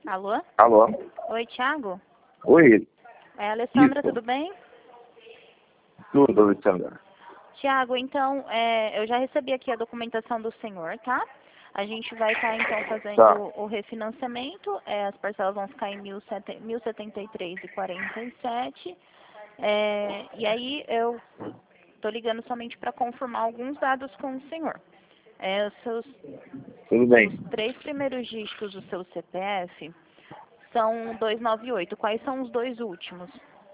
Alô? Alô? Oi, Thiago? Oi, É a Alessandra, isso. tudo bem? Tudo, Alexandra. Thiago, então, eu já recebi aqui a documentação do senhor, tá? A gente vai estar, então, fazendo Tá. o refinanciamento. As parcelas vão ficar em 1.073,47. E aí, eu tô ligando somente para confirmar alguns dados com o senhor. Tudo Os bem. 3 primeiros dígitos do seu CPF são 298. Quais são os 2 últimos?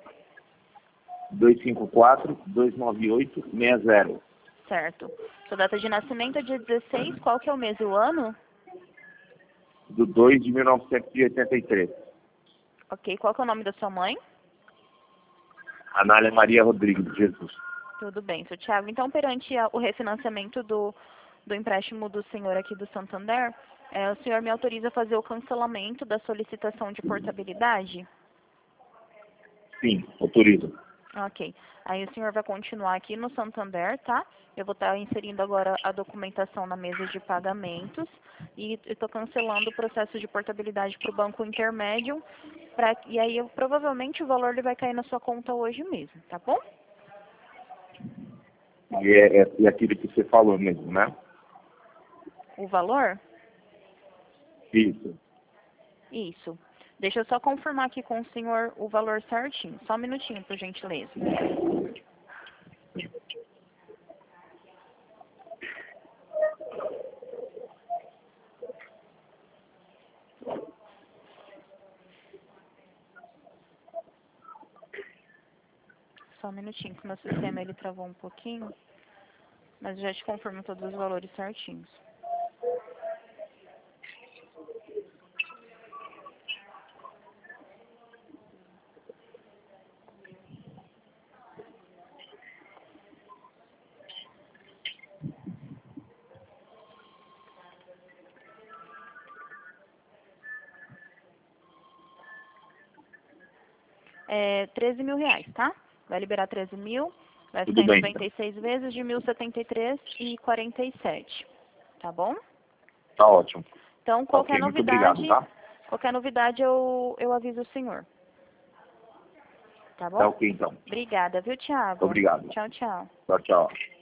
254-298-60. Certo. Sua data de nascimento é dia 16. Qual que é o mês e o ano? Do 2 de 1983. Ok. Qual que é o nome da sua mãe? Anália Maria Rodrigues de Jesus. Tudo bem, seu Thiago. Então, perante o refinanciamento do empréstimo do senhor aqui do Santander, o senhor me autoriza a fazer o cancelamento da solicitação de portabilidade? Sim, autorizo. Ok. Aí o senhor vai continuar aqui no Santander, tá? Eu vou estar inserindo agora a documentação na mesa de pagamentos e estou cancelando o processo de portabilidade para o banco intermédio. E aí, provavelmente, o valor ele vai cair na sua conta hoje mesmo, tá bom? E aquilo que você falou mesmo, né? O valor? Isso. Isso. Deixa eu só confirmar aqui com o senhor o valor certinho. Só um minutinho, por gentileza. Só um minutinho, que o meu sistema ele travou um pouquinho. Mas eu já te confirmo todos os valores certinhos. É 13 mil reais, tá? Vai liberar 13 mil, vai ficar Tudo em bem. 96 vezes de 1.073,47, tá bom? Tá ótimo. Então, Tá ok, muito obrigado, tá? qualquer novidade eu aviso o senhor, tá Tá bom? ok, então. Obrigada, viu, Thiago? Obrigado. Tchau, tchau. Tchau, tchau.